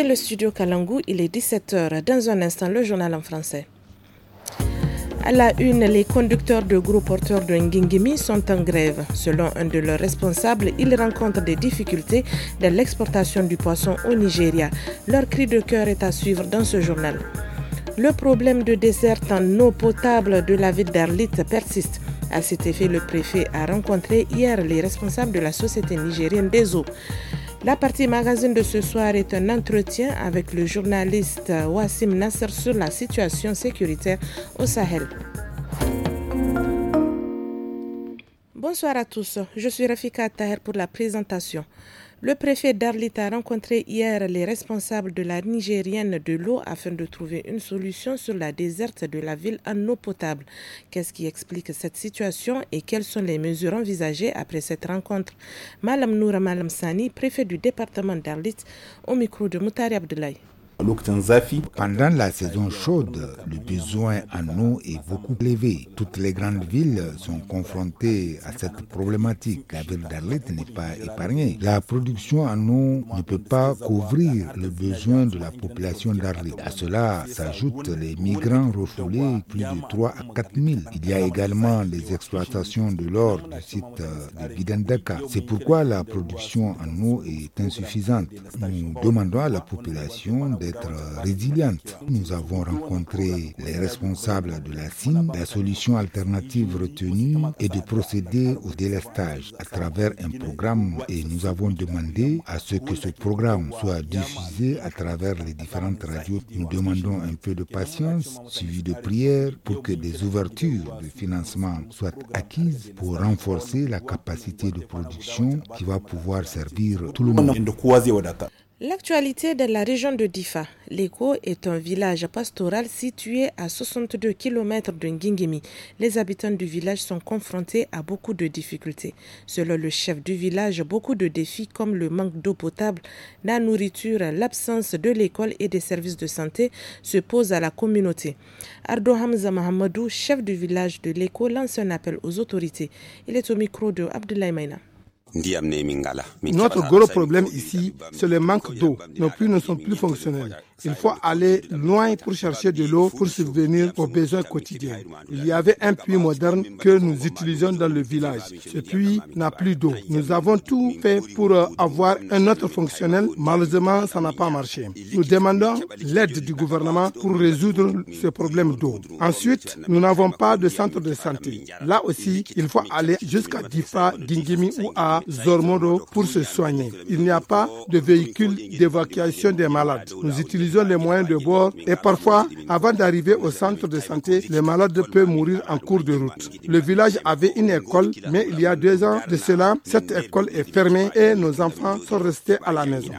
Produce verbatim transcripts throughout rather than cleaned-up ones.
le studio Kalangu, il est dix-sept heures. Dans un instant, le journal en français. À la une, les conducteurs de gros porteurs de Ngingimi sont en grève. Selon un de leurs responsables, ils rencontrent des difficultés dans l'exportation du poisson au Nigeria. Leur cri de cœur est à suivre dans ce journal. Le problème de desserte en eau potable de la ville d'Arlit persiste. À cet effet, le préfet a rencontré hier les responsables de la Société nigérienne des eaux. La partie magazine de ce soir est un entretien avec le journaliste Wassim Nasser sur la situation sécuritaire au Sahel. Bonsoir à tous, je suis Rafika Taher pour la présentation. Le préfet d'Arlit a rencontré hier les responsables de la Nigérienne de l'eau afin de trouver une solution sur la desserte de la ville en eau potable. Qu'est-ce qui explique cette situation et quelles sont les mesures envisagées après cette rencontre? Malam Noura Malam Sani, préfet du département d'Arlit, au micro de Moutari Abdoulaye. Pendant la saison chaude, le besoin en eau est beaucoup élevé. Toutes les grandes villes sont confrontées à cette problématique. La ville d'Arlit n'est pas épargnée. La production en eau ne peut pas couvrir le besoin de la population d'Arlit. À cela s'ajoutent les migrants refoulés, plus de trois à quatre mille. Il y a également les exploitations de l'or du site de Bidendaka. C'est pourquoi la production en eau est insuffisante. Nous demandons à la population de d'être résiliente. Nous avons rencontré les responsables de la C I N. La solution alternative retenue est de procéder au délestage à travers un programme et nous avons demandé à ce que ce programme soit diffusé à travers les différentes radios. Nous demandons un peu de patience, suivi de prières pour que des ouvertures de financement soient acquises pour renforcer la capacité de production qui va pouvoir servir tout le monde. L'actualité de la région de Difa. Leko est un village pastoral situé à soixante-deux kilomètres de Ngingimi. Les habitants du village sont confrontés à beaucoup de difficultés. Selon le chef du village, beaucoup de défis comme le manque d'eau potable, la nourriture, l'absence de l'école et des services de santé se posent à la communauté. Ardo Hamza Mahamadou, chef du village de Leko, lance un appel aux autorités. Il est au micro de Abdoulaye Maïna. Notre gros problème ici, c'est le manque d'eau. Nos puits ne sont plus fonctionnels. Il faut aller loin pour chercher de l'eau pour subvenir aux besoins quotidiens. Il y avait un puits moderne que nous utilisons dans le village. Ce puits n'a plus d'eau. Nous avons tout fait pour avoir un autre fonctionnel. Malheureusement, ça n'a pas marché. Nous demandons l'aide du gouvernement pour résoudre ce problème d'eau. Ensuite, nous n'avons pas de centre de santé. Là aussi, il faut aller jusqu'à Difa, Ngingimi ou à Zormoro pour se soigner. Il n'y a pas de véhicule d'évacuation des malades. Nous utilisons les moyens de bord et parfois, avant d'arriver au centre de santé, les malades peuvent mourir en cours de route. Le village avait une école, mais il y a deux ans de cela, cette école est fermée et nos enfants sont restés à la maison.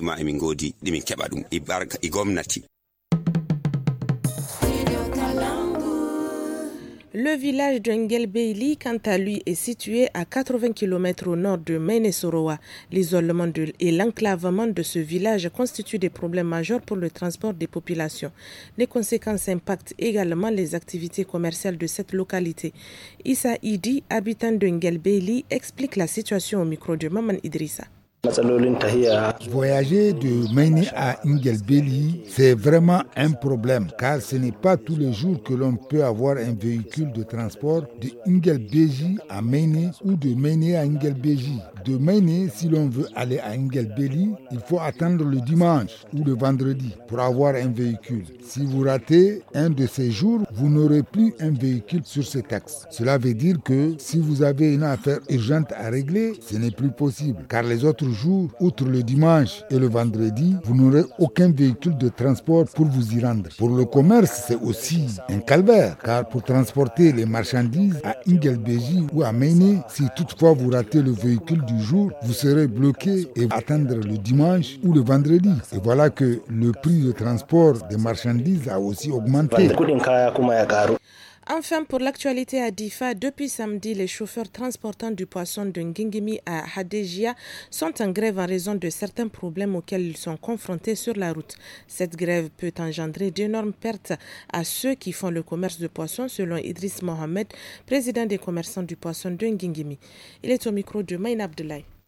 Le village de Ngelbeili, quant à lui, est situé à quatre-vingts kilomètres au nord de Mainesoroa. L'isolement de, et l'enclavement de ce village constituent des problèmes majeurs pour le transport des populations. Les conséquences impactent également les activités commerciales de cette localité. Issa Idi, habitant de Ngelbeili, explique la situation au micro de Maman Idrissa. Voyager de Maine à Ngelbeili, c'est vraiment un problème car ce n'est pas tous les jours que l'on peut avoir un véhicule de transport de Ngelbeji à Maine ou de Maine à Ngelbeji. De Maine, si l'on veut aller à Ngelbeili, il faut attendre le dimanche ou le vendredi pour avoir un véhicule. Si vous ratez un de ces jours, vous n'aurez plus un véhicule sur cet axe. Cela veut dire que si vous avez une affaire urgente à régler, ce n'est plus possible car les autres jours, outre le dimanche et le vendredi, vous n'aurez aucun véhicule de transport pour vous y rendre. Pour le commerce, c'est aussi un calvaire, car pour transporter les marchandises à Ngelbeji ou à Maine, si toutefois vous ratez le véhicule du jour, vous serez bloqué et attendre le dimanche ou le vendredi. Et voilà que le prix de transport des marchandises a aussi augmenté. Enfin, pour l'actualité à Difa, depuis samedi, les chauffeurs transportant du poisson de Ngingimi à Hadejia sont en grève en raison de certains problèmes auxquels ils sont confrontés sur la route. Cette grève peut engendrer d'énormes pertes à ceux qui font le commerce de poissons, selon Idriss Mohamed, président des commerçants du poisson de Ngingimi. Il est au micro de Maïna Abdoulaye.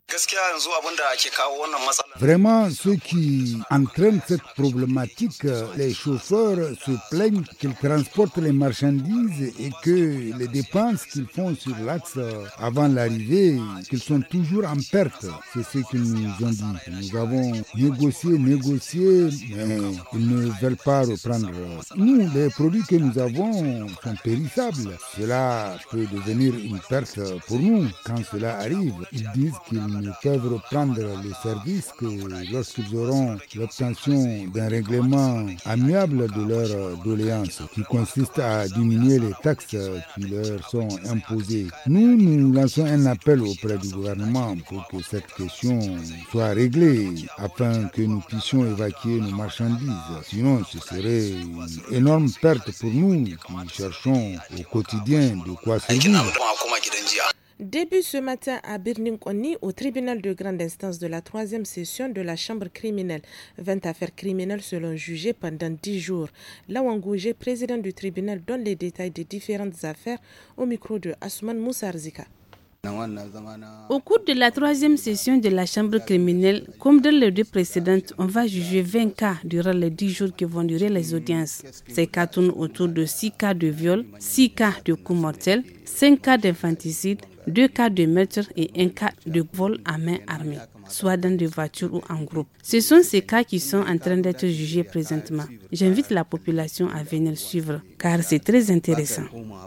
Vraiment, ce qui entraîne cette problématique, les chauffeurs se plaignent qu'ils transportent les marchandises et que les dépenses qu'ils font sur l'axe avant l'arrivée, qu'ils sont toujours en perte. C'est ce qu'ils nous ont dit. Nous avons négocié, négocié, mais ils ne veulent pas reprendre. Nous, les produits que nous avons sont périssables. Cela peut devenir une perte pour nous quand cela arrive. Ils disent qu'ils ne peuvent reprendre les services que lorsqu'ils auront l'obtention d'un règlement amiable de leurs doléances, qui consiste à diminuer les taxes qui leur sont imposées. Nous, nous lançons un appel auprès du gouvernement pour que cette question soit réglée afin que nous puissions évacuer nos marchandises. Sinon, ce serait une énorme perte pour nous qui cherchons au quotidien de quoi survivre. Début ce matin à Birninkoni, au tribunal de grande instance de la troisième session de la chambre criminelle. vingt affaires criminelles seront jugées pendant dix jours. Lawangouje, président du tribunal, donne les détails des différentes affaires au micro de Asuman Moussarzika. Au cours de la troisième session de la chambre criminelle, comme dans les deux précédentes, on va juger vingt cas durant les dix jours qui vont durer les audiences. Ces cas tournent autour de six cas de viol, six cas de coups mortels, cinq cas d'infanticide, deux cas de meurtre et un cas de vol à main armée, soit dans des voitures ou en groupe. Ce sont ces cas qui sont en train d'être jugés présentement. J'invite la population à venir suivre, car c'est très intéressant.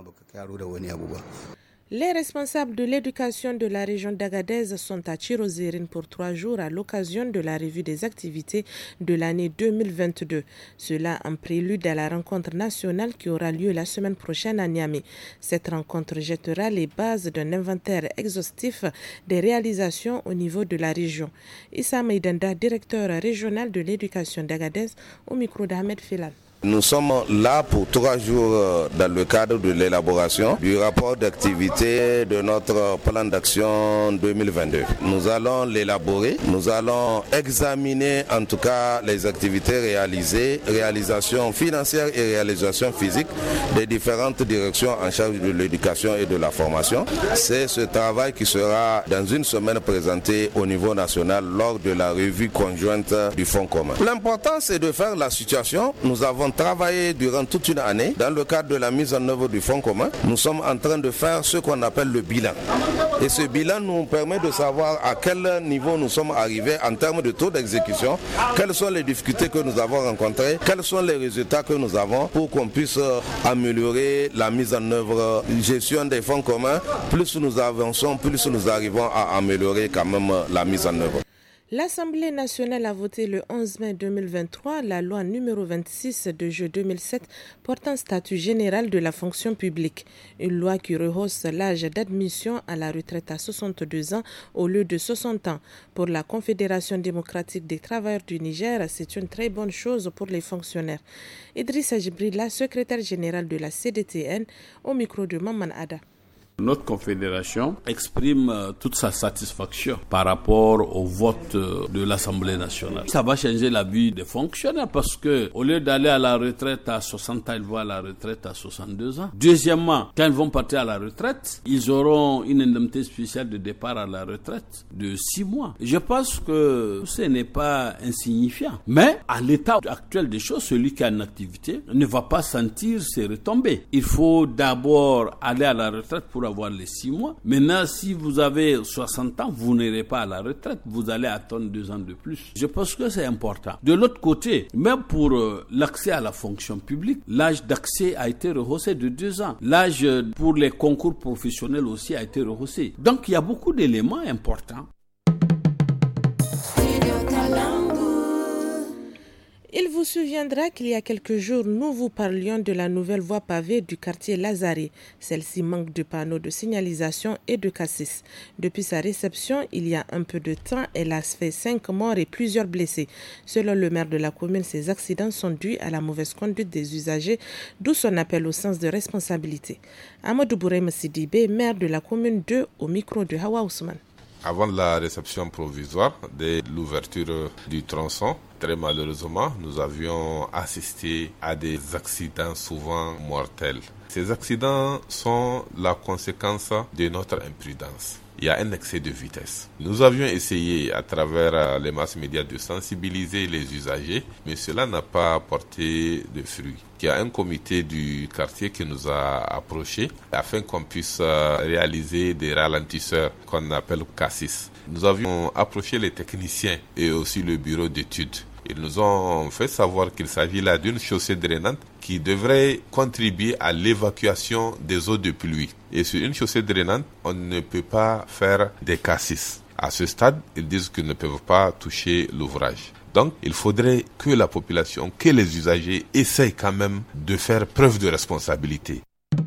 Les responsables de l'éducation de la région d'Agadez sont à Chirozérine pour trois jours à l'occasion de la revue des activités de l'année deux mille vingt-deux. Cela en prélude à la rencontre nationale qui aura lieu la semaine prochaine à Niamey. Cette rencontre jettera les bases d'un inventaire exhaustif des réalisations au niveau de la région. Issa Maïdanda, directeur régional de l'éducation d'Agadez, au micro d'Ahmed Filal. Nous sommes là pour trois jours dans le cadre de l'élaboration du rapport d'activité de notre plan d'action deux mille vingt-deux. Nous allons l'élaborer, nous allons examiner en tout cas les activités réalisées, réalisations financières et réalisations physiques des différentes directions en charge de l'éducation et de la formation. C'est ce travail qui sera dans une semaine présenté au niveau national lors de la revue conjointe du Fonds commun. L'important c'est de faire la situation. Nous avons travaillé durant toute une année dans le cadre de la mise en œuvre du Fonds commun. Nous sommes en train de faire ce qu'on appelle le bilan. Et ce bilan nous permet de savoir à quel niveau nous sommes arrivés en termes de taux d'exécution, quelles sont les difficultés que nous avons rencontrées, quels sont les résultats que nous avons pour qu'on puisse améliorer la mise en œuvre, la gestion des fonds communs. Plus nous avançons, plus nous arrivons à améliorer quand même la mise en œuvre. L'Assemblée nationale a voté le onze mai deux mille vingt-trois la loi numéro vingt-six de juin deux mille sept portant statut général de la fonction publique. Une loi qui rehausse l'âge d'admission à la retraite à soixante-deux ans au lieu de soixante ans. Pour la Confédération démocratique des travailleurs du Niger, c'est une très bonne chose pour les fonctionnaires. Idrissa Djibrila, secrétaire général de la C D T N, au micro de Maman Ada. Notre confédération exprime toute sa satisfaction par rapport au vote de l'Assemblée nationale. Ça va changer la vie des fonctionnaires parce que au lieu d'aller à la retraite à soixante ans, ils vont à la retraite à soixante-deux ans. Deuxièmement, quand ils vont partir à la retraite, ils auront une indemnité spéciale de départ à la retraite de six mois. Je pense que ce n'est pas insignifiant. Mais à l'état actuel des choses, celui qui est en activité ne va pas sentir ses retombées. Il faut d'abord aller à la retraite pour avoir les six mois. Maintenant, si vous avez soixante ans, vous n'irez pas à la retraite, vous allez attendre deux ans de plus. Je pense que c'est important. De l'autre côté, même pour euh, l'accès à la fonction publique, l'âge d'accès a été rehaussé de deux ans. L'âge pour les concours professionnels aussi a été rehaussé. Donc, il y a beaucoup d'éléments importants. Il vous souviendra qu'il y a quelques jours, nous vous parlions de la nouvelle voie pavée du quartier Lazare. Celle-ci manque de panneaux de signalisation et de cassis. Depuis sa réception, il y a un peu de temps, elle a fait cinq morts et plusieurs blessés. Selon le maire de la commune, ces accidents sont dus à la mauvaise conduite des usagers, d'où son appel au sens de responsabilité. Amadou Bourem Sidibé, maire de la commune deux, au micro de Hawa Ousmane. Avant la réception provisoire de l'ouverture du tronçon, très malheureusement, nous avions assisté à des accidents souvent mortels. Ces accidents sont la conséquence de notre imprudence. il y a un excès de vitesse. Nous avions essayé à travers les masses médias de sensibiliser les usagers, mais cela n'a pas porté de fruits. Il y a un comité du quartier qui nous a approchés afin qu'on puisse réaliser des ralentisseurs qu'on appelle cassis. Nous avions approché les techniciens et aussi le bureau d'études. Ils nous ont fait savoir qu'il s'agit là d'une chaussée drainante qui devrait contribuer à l'évacuation des eaux de pluie. Et sur une chaussée drainante, on ne peut pas faire des cassis. À ce stade, ils disent qu'ils ne peuvent pas toucher l'ouvrage. Donc, il faudrait que la population, que les usagers essayent quand même de faire preuve de responsabilité.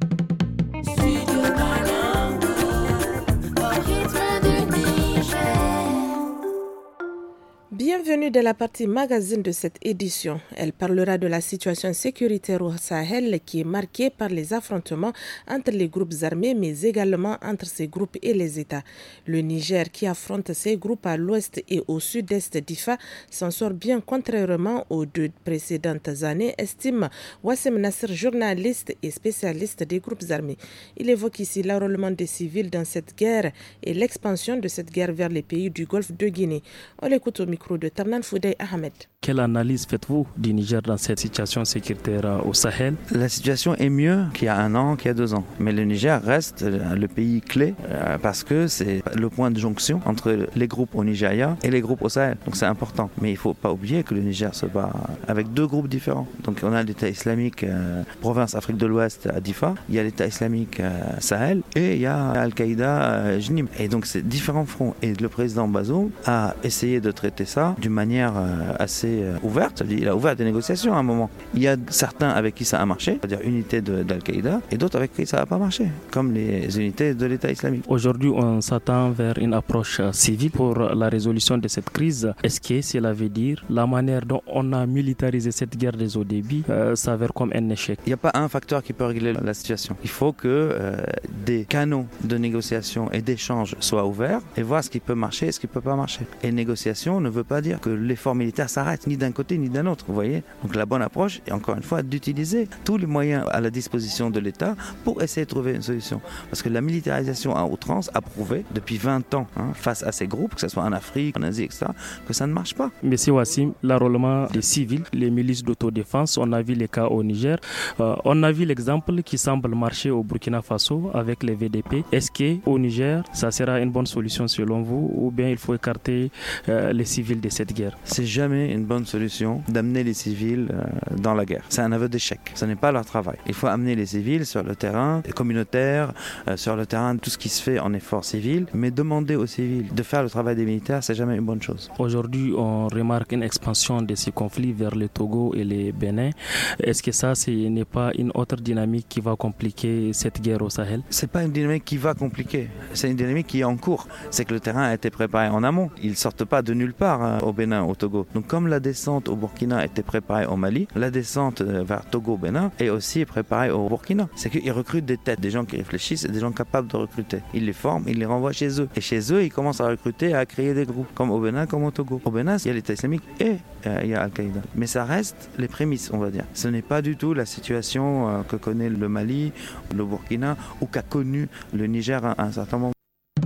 Bienvenue dans la partie magazine de cette édition. Elle parlera de la situation sécuritaire au Sahel qui est marquée par les affrontements entre les groupes armés mais également entre ces groupes et les États. Le Niger qui affronte ces groupes à l'ouest et au sud-est d'Ifa s'en sort bien contrairement aux deux précédentes années, estime Wassim Nasser, journaliste et spécialiste des groupes armés. Il évoque ici l'enrôlement des civils dans cette guerre et l'expansion de cette guerre vers les pays du Golfe de Guinée. On l'écoute au micro de Tarnan Foudey Ahmed. Quelle analyse faites-vous du Niger dans cette situation sécuritaire au Sahel? La situation est mieux qu'il y a un an, qu'il y a deux ans. Mais le Niger reste le pays clé parce que c'est le point de jonction entre les groupes au Nigeria et les groupes au Sahel. Donc c'est important. Mais il ne faut pas oublier que le Niger se bat avec deux groupes différents. Donc on a l'État islamique, euh, province Afrique de l'Ouest à Difa, il y a l'État islamique euh, Sahel et il y a Al-Qaïda euh, Jnim. Et donc c'est différents fronts. Et le président Bazoum a essayé de traiter ça d'une manière euh, assez euh, ouverte. Il a ouvert des négociations à un moment. Il y a certains avec qui ça a marché, c'est-à-dire unité de, d'Al-Qaïda, et d'autres avec qui ça n'a pas marché, comme les unités de l'État islamique. Aujourd'hui, on s'attend vers une approche civile pour la résolution de cette crise. Est-ce que cela veut dire la manière dont on a militarisé cette guerre des eaux débit euh, s'avère comme un échec? Il n'y a pas un facteur qui peut régler la situation. Il faut que euh, des canaux de négociation et d'échange soient ouverts et voir ce qui peut marcher et ce qui ne peut pas marcher. Et négociation ne veut pas dire que l'effort militaire s'arrête ni d'un côté ni d'un autre, vous voyez. Donc la bonne approche est encore une fois d'utiliser tous les moyens à la disposition de l'État pour essayer de trouver une solution. Parce que la militarisation à outrance a prouvé depuis vingt ans hein, face à ces groupes, que ce soit en Afrique, en Asie, et cetera, que ça ne marche pas. Monsieur Wassim, l'enrôlement des civils, les milices d'autodéfense, on a vu les cas au Niger, euh, on a vu l'exemple qui semble marcher au Burkina Faso avec les V D P. Est-ce qu'au Niger, ça sera une bonne solution selon vous ou bien il faut écarter euh, les civils de cette guerre? C'est jamais une bonne solution d'amener les civils euh, dans la guerre. C'est un aveu d'échec. Ce n'est pas leur travail. Il faut amener les civils sur le terrain communautaire, euh, sur le terrain, tout ce qui se fait en effort civil, mais demander aux civils de faire le travail des militaires, c'est jamais une bonne chose. Aujourd'hui, on remarque une expansion de ces conflits vers le Togo et le Bénin. Est-ce que ça, ce n'est pas une autre dynamique qui va compliquer cette guerre au Sahel? C'est pas une dynamique qui va compliquer. C'est une dynamique qui est en cours. C'est que le terrain a été préparé en amont. Ils sortent pas de nulle part hein, au Bénin, au Togo. Donc comme la descente au Burkina a été préparée au Mali, la descente vers Togo, Bénin est aussi préparée au Burkina. C'est qu'ils recrutent des têtes, des gens qui réfléchissent et des gens capables de recruter. Ils les forment, ils les renvoient chez eux. Et chez eux, ils commencent à recruter, à créer des groupes, comme au Bénin, comme au Togo. Au Bénin, il y a l'État islamique et euh, il y a Al-Qaïda. Mais ça reste les prémices, on va dire. Ce n'est pas du tout la situation euh, que connaît le Mali, le Burkina ou qu'a connu le Niger à un certain moment.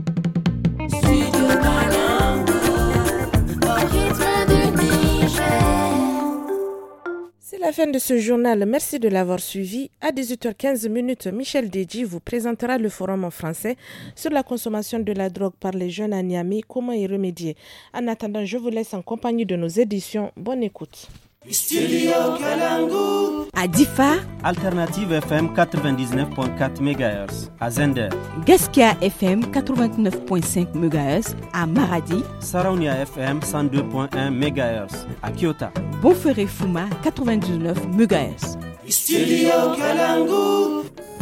C'est la fin de ce journal. Merci de l'avoir suivi. À dix-huit heures quinze, Michel Deji vous présentera le forum en français sur la consommation de la drogue par les jeunes à Niamey, comment y remédier. En attendant, je vous laisse en compagnie de nos éditions. Bonne écoute. Studio Kalangu. À Difa, Alternative F M quatre-vingt-dix-neuf virgule quatre mégahertz. À Zender, Gaskia F M quatre-vingt-neuf virgule cinq mégahertz. À Maradi, Saraunia F M cent deux virgule un mégahertz. À Kyoto, Bonferré Fuma quatre-vingt-dix-neuf mégahertz. Studio Kalangu.